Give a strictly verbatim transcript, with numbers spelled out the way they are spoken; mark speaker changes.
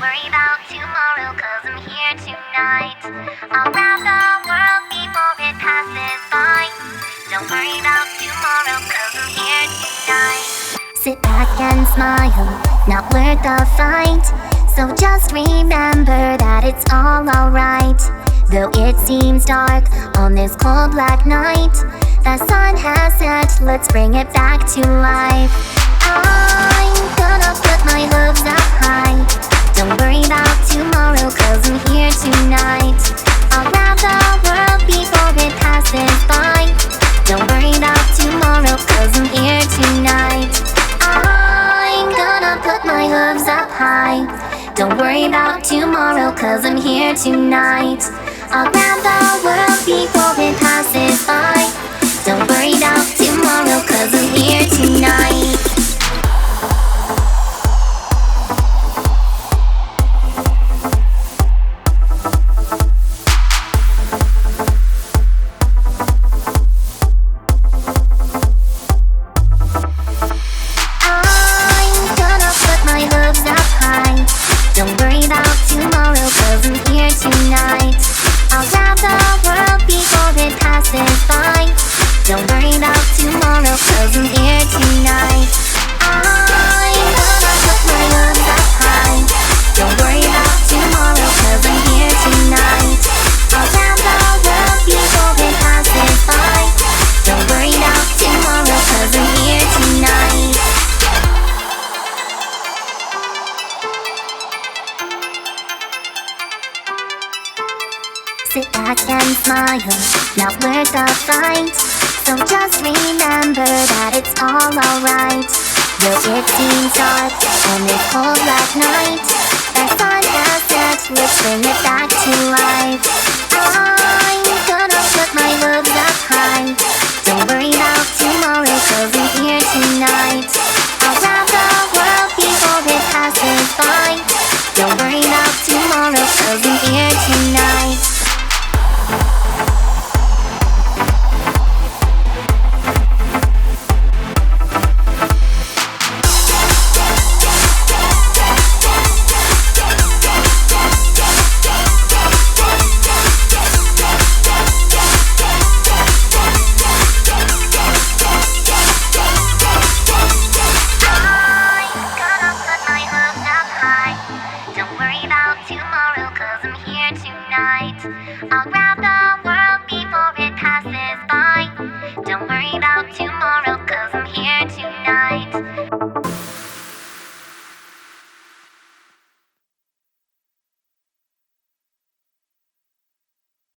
Speaker 1: worry about tomorrow, cause I'm here tonight. I'll grab the world before it passes by. Don't worry about tomorrow, cause I'm here tonight. Sit back and smile, not worth the fight. So just remember that it's all alright. Though it seems dark on this cold black night, the sun has set, let's bring it back to life. I'm gonna put my hopes up high. Don't worry about tomorrow, cause I'm here tonight. I'll grab the world before it passes by. Don't worry about tomorrow, cause I'm here tonight. I'm gonna put my hopes up high. Don't worry about tomorrow, cause I'm here tonight. I'll grab the world before it passes by. Don't worry about tomorrow, cause I'm here tonight. I'm gonna put my hopes up high. Don't worry about tomorrow, cause I'm here tonight. I'll grab the world before it passes by. Don't worry about tomorrow, cause I'm here tonight. I'm gonna put my hopes up high. Don't worry about tomorrow, cause I'm here tonight. I'll grab the world before it passes by. Don't worry about tomorrow, cause I'm here tonight. Sit back and smile, not worth the fight. So just remember that it's all alright. Though it seems dark on this cold black night, the sun has set, let's bring it back to life. I'm gonna put my hopes up high. Don't worry about tomorrow, cause I'm here tonight. I'll grab the world before it passes by. Don't worry about tomorrow, cause I'm here tonight. Tomorrow, cause I'm here tonight. I'll grab the world before it passes by. Don't worry about tomorrow.